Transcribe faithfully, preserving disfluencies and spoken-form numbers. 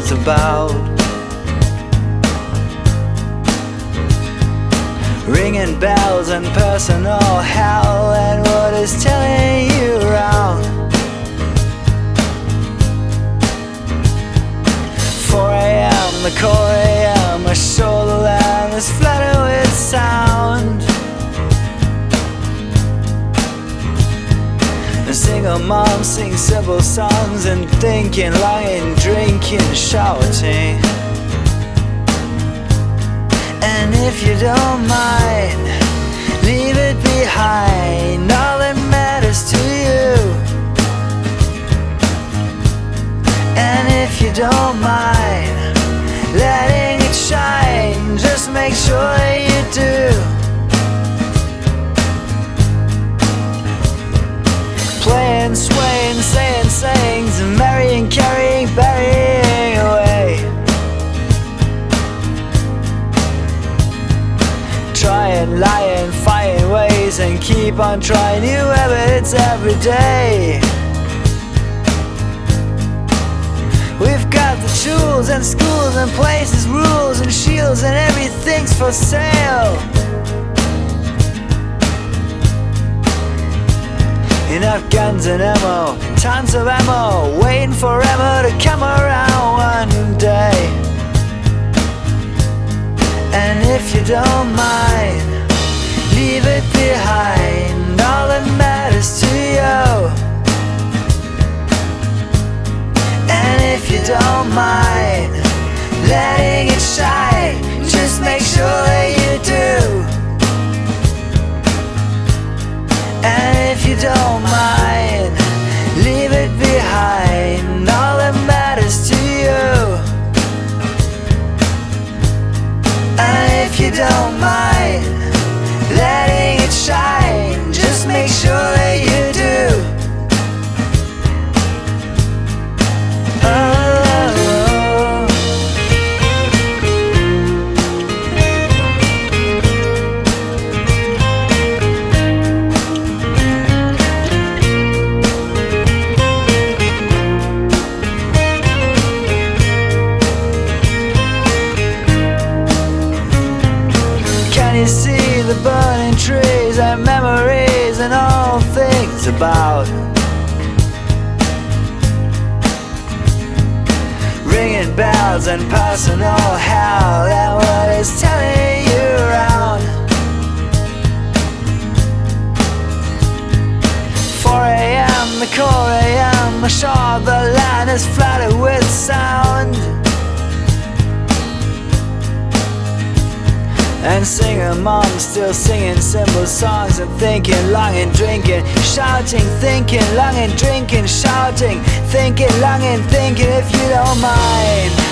it's about. Ringing bells and personal hell, and what is telling you around. four a m, the core a m, my shoulderland is flooded with sound. A single mom sings simple songs and thinking, lying, drinking, shouting. And if you don't mind, leave it behind. All that matters to you. And if you don't mind letting it shine, just make sure you do. Playing, swaying, saying sayings, and marrying, carrying, burying away. Trying, lying, finding ways, and keep on trying new evidence every day. We've got the tools and schools and places, rules and shields, and everything's for sale. Enough guns and ammo, tons of ammo, waiting for ammo to come around one day. And if you don't mind, leave it behind. All that matters to you. And if you don't mind letting it shine, just make sure that you do. And if you don't mind, leave it behind. All that matters to you. And if you don't mind letting it shine, just make sure that you do. You see the burning trees and memories and all things about. Ringing bells and personal hell, and what is telling you around. four a m, the core a m, ashore the land is flooded with sound. And singing mom still singing simple songs, and thinking, longing, drinking, shouting, thinking, longing, drinking, shouting, thinking, longing, thinking, if you don't mind.